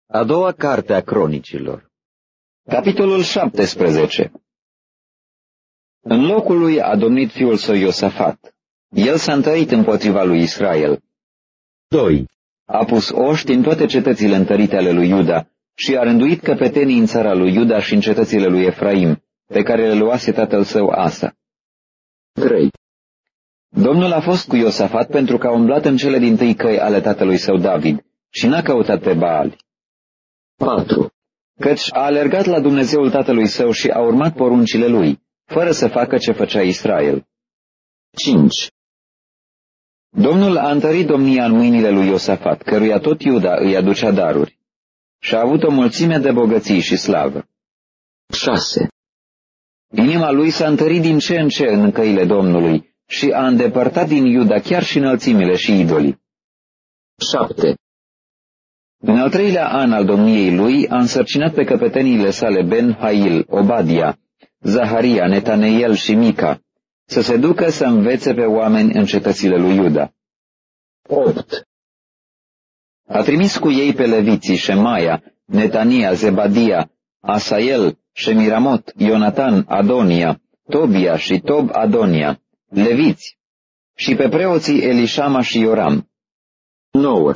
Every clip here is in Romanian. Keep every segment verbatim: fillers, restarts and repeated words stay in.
A doua carte a Cronicilor. Capitolul șaptesprezece. În locul lui a domnit fiul său Iosafat. El s-a întărit împotriva lui Israel. doi. A pus oști în toate cetățile întărite ale lui Iuda și a rânduit căpetenii în țara lui Iuda și în cetățile lui Efraim, pe care le luase tatăl său Asa. trei. Domnul a fost cu Iosafat pentru că a umblat în cele dintâi căi ale tatălui său David și n-a căutat pe Baali. patru. Căci a alergat la Dumnezeul tatălui său și a urmat poruncile lui, fără să facă ce făcea Israel. cinci. Domnul a întărit domnia în mâinile lui Iosafat, căruia tot Iuda îi aducea daruri, și a avut o mulțime de bogății și slavă. șase. Inima lui s-a întărit din ce în ce în căile Domnului și a îndepărtat din Iuda chiar și înălțimile și idolii. șapte. În al treilea an al domniei lui a însărcinat pe căpeteniile sale Ben-Hail, Obadia, Zaharia, Netaneiel și Mica să se ducă să învețe pe oameni în cetățile lui Iuda. opt. A trimis cu ei pe leviții Șemaia, Netania, Zebadia, Asael, Shemiramot, Ionatan, Adonia, Tobia și Tob Adonia, leviți, și pe preoții Elișama și Ioram. nouă.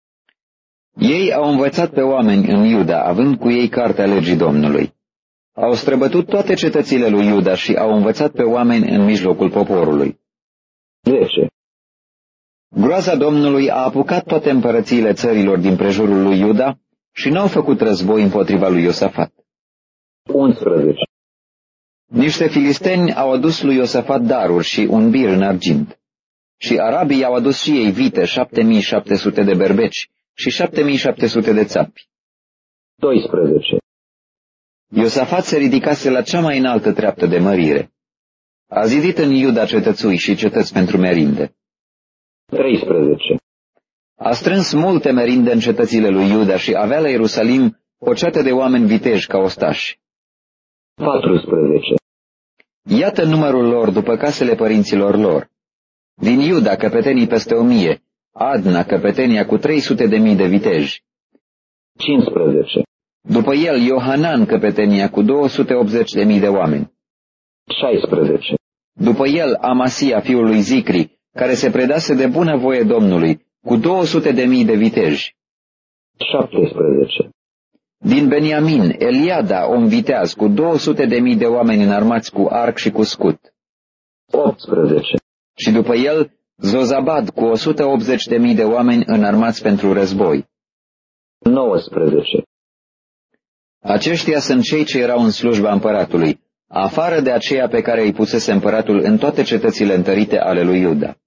Ei au învățat pe oameni în Iuda, având cu ei cartea legii Domnului. Au străbătut toate cetățile lui Iuda și au învățat pe oameni în mijlocul poporului. zece. Groaza Domnului a apucat toate împărățiile țărilor din prejurul lui Iuda și n-au făcut război împotriva lui Iosafat. unsprezece. Niște filisteni au adus lui Iosafat daruri și un bir în argint. Și arabii au adus și ei vite, șapte mii șapte sute de berbeci și șapte mii șapte sute de țapi. doisprezece. Iosafat se ridicase la cea mai înaltă treaptă de mărire. A zidit în Iuda cetățui și cetăți pentru merinde. treisprezece. A strâns multe merinde în cetățile lui Iuda și avea la Ierusalim o ceată de oameni viteji ca ostași. patrusprezece. Iată numărul lor după casele părinților lor. Din Iuda căpetenii peste o mie, Adna căpetenia cu trei sute de mii de viteji. cincisprezece. După el Iohanan căpetenia cu două sute optzeci de mii de oameni. șaisprezece. După el Amasia fiul lui Zicri, care se predase de bună voie Domnului, cu două sute de mii de viteji. șaptesprezece. Din Beniamin, Eliada, om viteaz, cu două sute de mii de oameni înarmați cu arc și cu scut. optsprezece. Și după el Zozabad, cu o sută optzeci de mii de oameni înarmați pentru război. nouăsprezece. Aceștia sunt cei ce erau în slujba împăratului, afară de aceea pe care îi pusese împăratul în toate cetățile întărite ale lui Iuda.